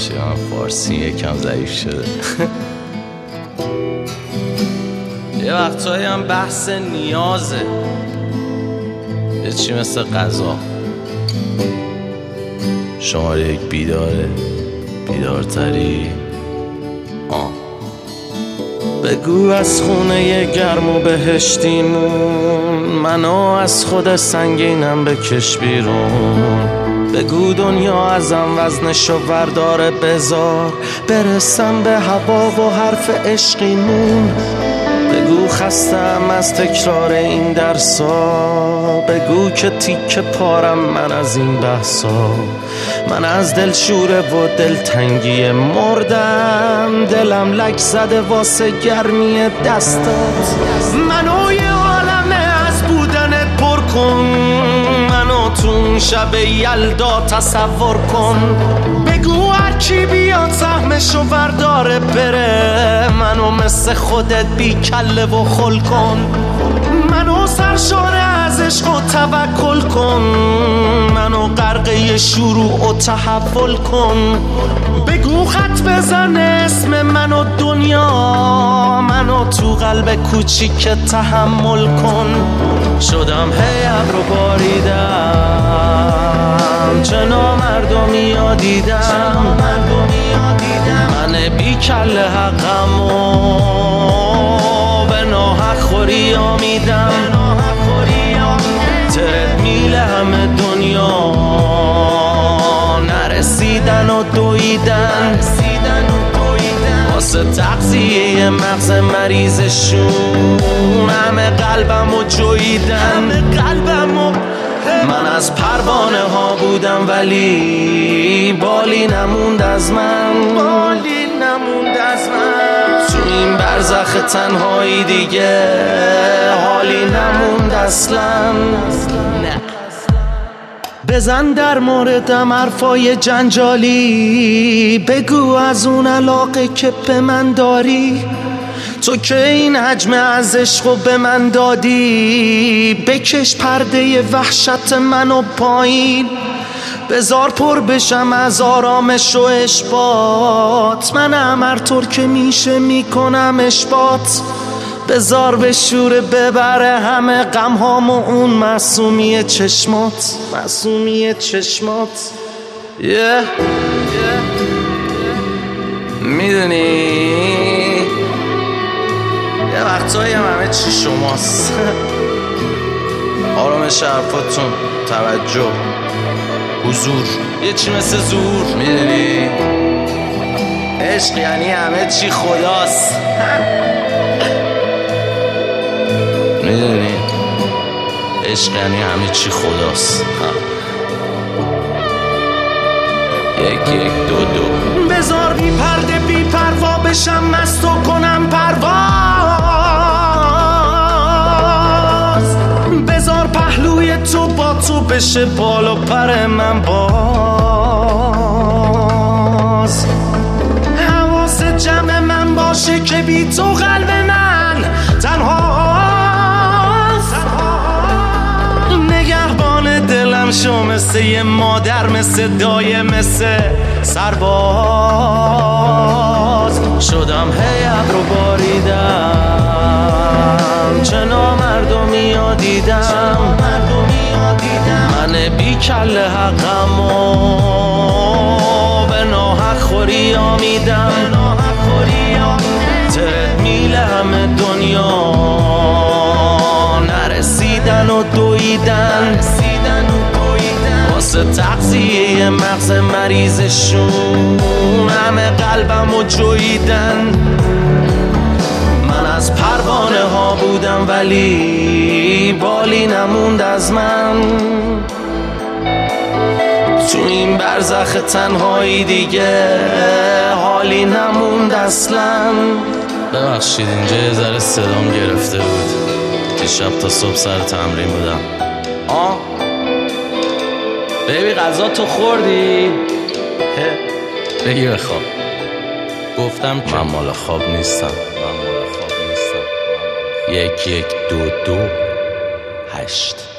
ببخشید من فارسی یکم ضعیف شده. یه وقتایی هم بحث نیازه، یه چی مثل غذا. شماره یک بیداره، بیدارتری. بگو از خونه گرم و بهشتیمون، منو از خود سنگینم بکش بیرون. بگو دنیا ازم وزنشو ورداره، بذار برسم به هوا و حرف عشقیمون. بگو خستم از تکرار این درسا، بگو که تیک پارم من از این بحثا. من از دلشوره و دلتنگی مردم، دلم لک زده واسه گرمی دستات. منو یه عالمه از بودنت پر کن، منو تو شب یلدا تصور کن. بگو هرکی بیاد سهمشو ورداره بره، منو مثل خودت بی کله و خل کن. منو سرشاره از عشق و توکل کن، منو غرقه شروع و تحول کن. بگو خط بزن اسم منو دنیا، منو تو قلب کوچیک تحمل کن. شدم هی ابرو باریدم، چه نامردمی ها دیدم. من بی کل حقم و به ناحق خوری آمیدم. ترد میل همه دنیا نرسیدن و دویدن، واسه تغذیه مغز مریضشون همه قلبم و جویدن. من از پروانه ها بودم ولی بالی نموند از من. تو این برزخ تنهایی دیگه حالی نموند اصلا. بزن در موردم حرفای جنجالی، بگو از اون علاقه که به من داری. تو که این حجم از عشقو به من دادی، بکش پرده وحشت منو پایین. بذار پر بشم از آرامش و اشباط، منم هر طور که میشه میکنم اشباط. بذار به شور ببره همه غمهام و اون معصومی چشمات. میدونی یه وقتایی همه چی شماست. آرامش حرفاتون، توجه، حضور، یه چی مثل زور. میدونی عشق یعنی همه چی خداست. میدونی عشق یعنی همه چی خداست. یک دو بذار بی پرده بی پروا بشم، مست و کنم پرواز. بذار پهلوی تو با تو بشه بال و پر من باز. حواس جمع من باشه که بی تو قلب من تنهاست. نگهبان دلم شو مثل یه مادر، مثل دایه، مثل سرباز. شدم هی ابرو باریدم، چه نامردمی ها دیدم. من بی کل حقم و به ناحق خوری آمیدم. ترد میل همه دنیا نرسیدن و دویدن، واسه تغذیه مغز مریضشون همه قلبم و جویدن. من از پروانه ها بودم ولی بالی نموند از من. تو این برزخ تنهایی دیگه حالی نموند اصلا. ببخشید اینجا یه ذره صدام گرفته بود، دیشب تا صبح سر تمرین بودم. بیبی غذا تو خوردی؟ بگی بخواب. گفتم که من مال خواب نیستم. 1 1 2 2 8